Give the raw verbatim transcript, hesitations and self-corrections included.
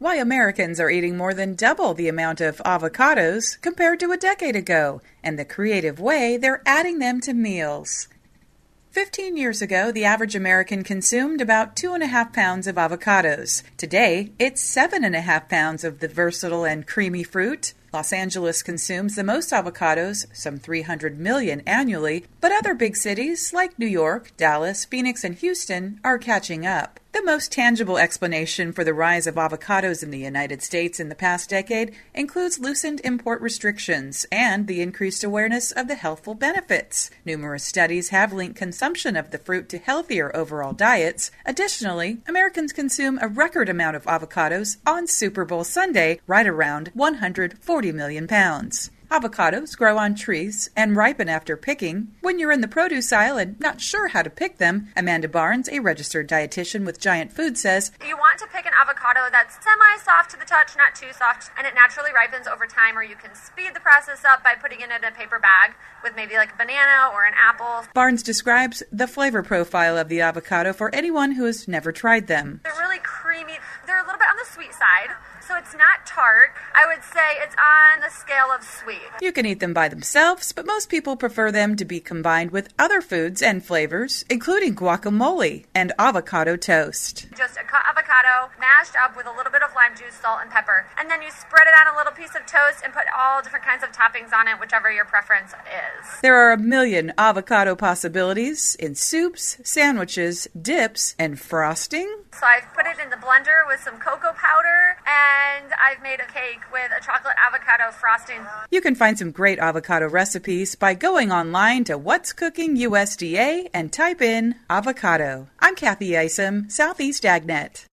Why Americans are eating more than double the amount of avocados compared to a decade ago, and the creative way they're adding them to meals. Fifteen years ago, the average American consumed about two and a half pounds of avocados. Today, it's seven and a half pounds of the versatile and creamy fruit. Los Angeles consumes the most avocados, some three hundred million annually, but other big cities like New York, Dallas, Phoenix, and Houston are catching up. The most tangible explanation for the rise of avocados in the United States in the past decade includes loosened import restrictions and the increased awareness of the healthful benefits. Numerous studies have linked consumption of the fruit to healthier overall diets. Additionally, Americans consume a record amount of avocados on Super Bowl Sunday, right around one hundred forty million pounds. Avocados grow on trees and ripen after picking. When you're in the produce aisle and not sure how to pick them, Amanda Barnes, a registered dietitian with Giant Food, says, you want to pick an avocado that's semi-soft to the touch, not too soft, and it naturally ripens over time, or you can speed the process up by putting it in a paper bag with maybe like a banana or an apple. Barnes describes the flavor profile of the avocado for anyone who has never tried them. They're really creamy. They're a little bit on the sweet side. So it's not tart. I would say it's on the scale of sweet. You can eat them by themselves, but most people prefer them to be combined with other foods and flavors, including guacamole and avocado toast. Just a cut avocado mashed up with a little bit of lime juice, salt, and pepper. And then you spread it on a little piece of toast and put all different kinds of toppings on it, whichever your preference is. There are a million avocado possibilities in soups, sandwiches, dips, and frosting. So I've put it in the blender with some cocoa powder, and I've made a cake with a chocolate avocado frosting. You can find some great avocado recipes by going online to What's Cooking U S D A and type in avocado. I'm Kathy Isom, Southeast AgNet.